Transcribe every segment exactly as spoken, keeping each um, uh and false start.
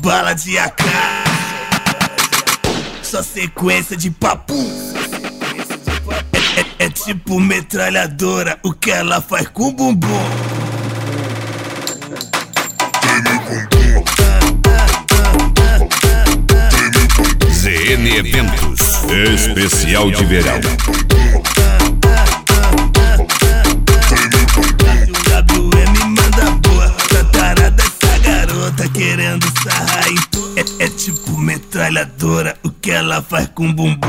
bala de A K, só sequência de papo. É, é, é tipo metralhadora, o que ela faz com o bumbum. Z N Eventos, especial de verão. W M manda boa, tá tarada essa garota querendo sarrar em tu. É, é tipo metralhadora, o que ela faz com o bumbum.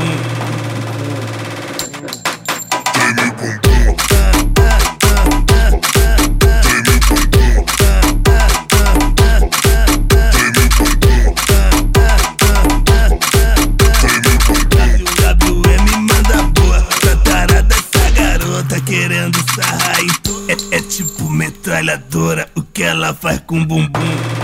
Querendo sarrar em tu. É, é tipo metralhadora, o que ela faz com o bumbum.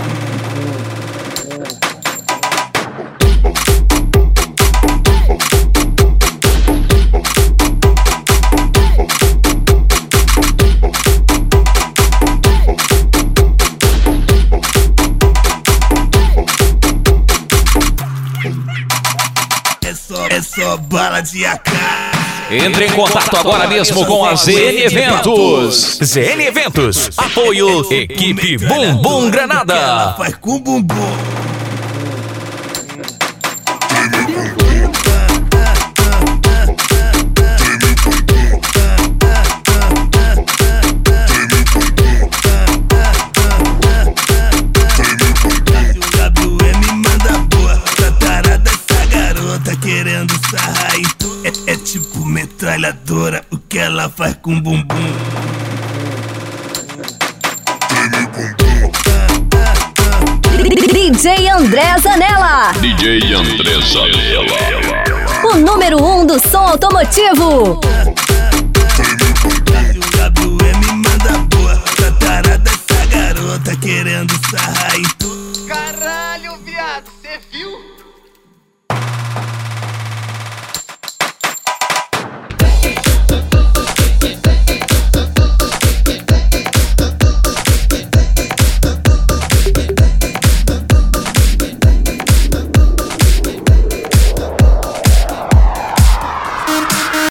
É só, é só bala de A K. Entre em contato agora mesmo com a Z N Eventos. Z N Eventos, apoio Equipe Bumbum Granada. Ela faz com bumbum. W M manda boa, tá tarada essa garota querendo sarrar em tu. É, é tipo metralhadora, o que ela faz com o bumbum. D J André Zanella. D J André Zanella, O número um do som automotivo. W M manda boa, tá tarada essa garota querendo sarrar em